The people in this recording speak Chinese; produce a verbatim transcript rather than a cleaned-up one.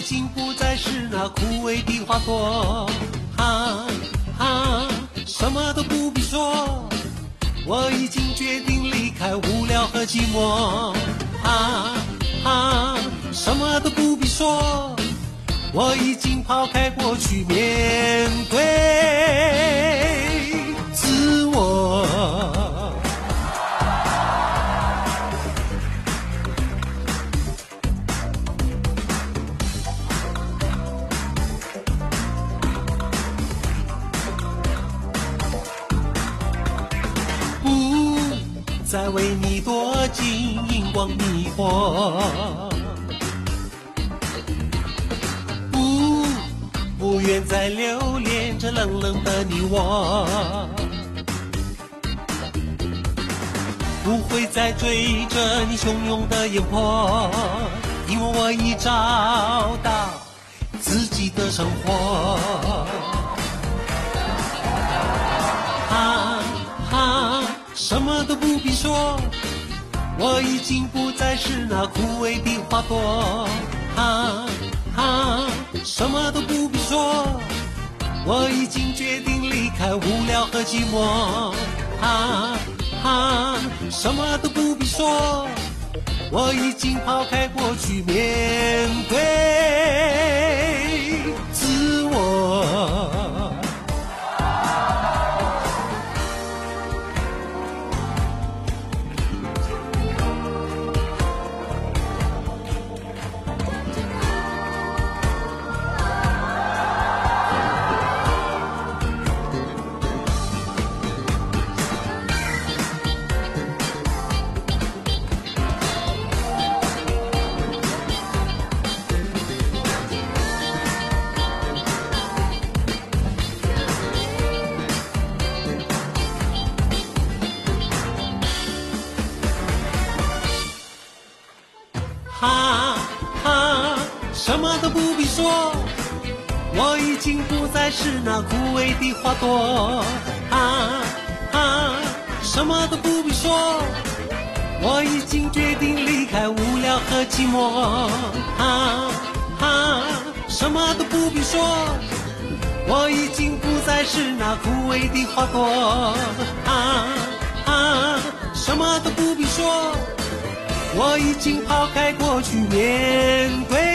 经不再是那枯萎的花朵，哈哈，什么都不必说，我已经决定离开无聊和寂寞，哈哈，什么都不必说，我已经抛开过去，面对自我。不再为你躲进荧光迷惑，不不愿再留恋这冷冷的你我，不会再追着你汹涌的眼波，因为我已找到自己的生活。哈哈，什么都不必说，我已经不再是那枯萎的花朵。哈哈，什么都不必说，我已经决定离开无聊和寂寞。哈哈，什么都不必说，我已经抛开过去，面对自我。哈哈，什么都不必说，我已经不再是那枯萎的花朵。哈哈，什么都不必说，我已经决定离开无聊和寂寞。哈哈，什么都不必说，我已经不再是那枯萎的花朵。哈哈，什么都不必说，我已经抛开过去，面对